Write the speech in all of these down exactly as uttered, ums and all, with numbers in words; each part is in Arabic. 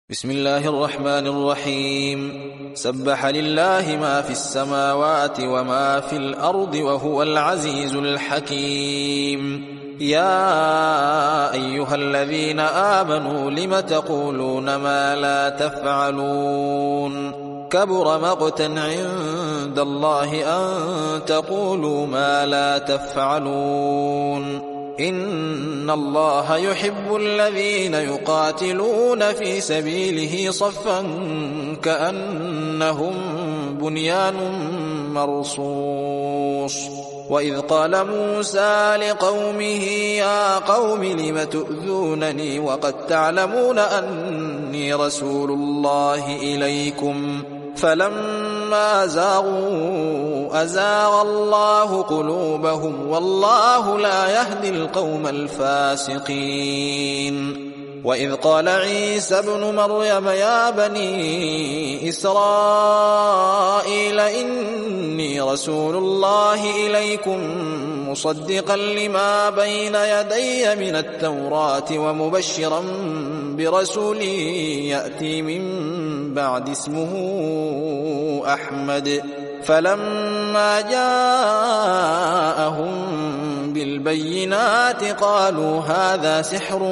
بسم الله الرحمن الرحيم. سبح لله ما في السماوات وما في الأرض وهو العزيز الحكيم. يا أيها الذين آمنوا لم تقولون ما لا تفعلون كبر مقتا عند الله أن تقولوا ما لا تفعلون إن الله يحب الذين يقاتلون في سبيله صفا كأنهم بنيان مرصوص. وإذ قال موسى لقومه يا قوم لم تؤذونني وقد تعلمون أني رسول الله إليكم فلما زاغوا أزاغ الله قلوبهم والله لا يهدي القوم الفاسقين. وإذ قال عيسى ابن مريم يا بني إسرائيل إني رسول الله إليكم مصدقا لما بين يدي من التوراة ومبشرا برسول يأتي من بعد اسمه أحمد. فلما جاءهم بالبينات قالوا هذا سحر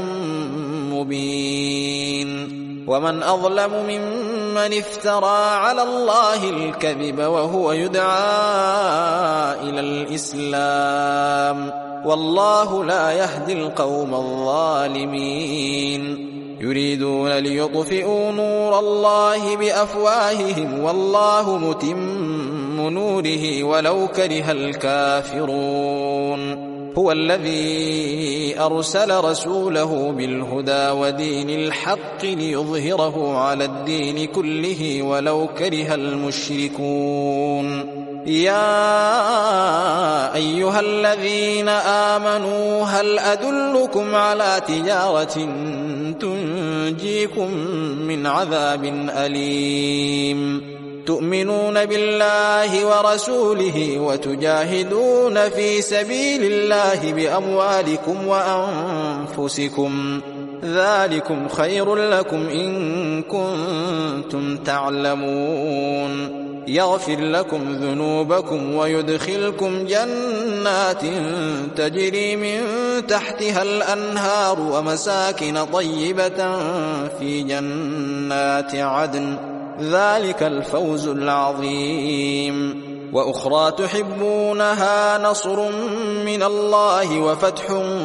مبين. ومن أظلم ممن افترى على الله الكذب وهو يدعى إلى الإسلام والله لا يهدي القوم الظالمين. يريدون ليطفئوا نور الله بأفواههم والله متم نوره ولو كره الكافرون. هو الذي أرسل رسوله بالهدى ودين الحق ليظهره على الدين كله ولو كره المشركون. يا أيها الذين آمنوا هل أدلكم على تجارة تنجيكم من عذاب أليم تؤمنون بالله ورسوله وتجاهدون في سبيل الله بأموالكم وأنفسكم ذلكم خير لكم إن كنتم تعلمون. يغفر لكم ذنوبكم ويدخلكم جنات تجري من تحتها الأنهار ومساكن طيبة في جنات عدن ذلك الفوز العظيم. وأخرى تحبونها نصر من الله وفتح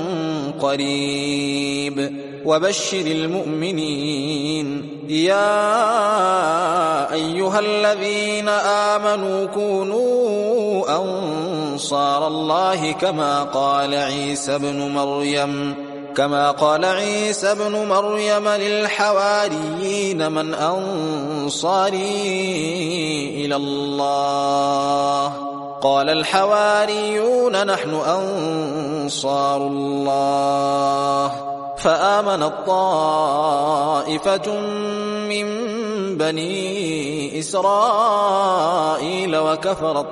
قريب وبشر المؤمنين. يا أيها الذين آمنوا كونوا أنصار الله كما قال عيسى ابن مريم كما قال عيسى ابن مريم للحواريين من أنصاري إلى الله قال الحواريون نحن أنصار الله. فآمنت طائفة من بني إسرائيل وكفرت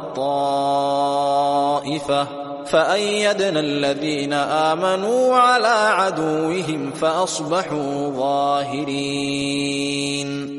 طائفة فأيدنا الذين آمنوا على عدوهم فأصبحوا ظاهرين.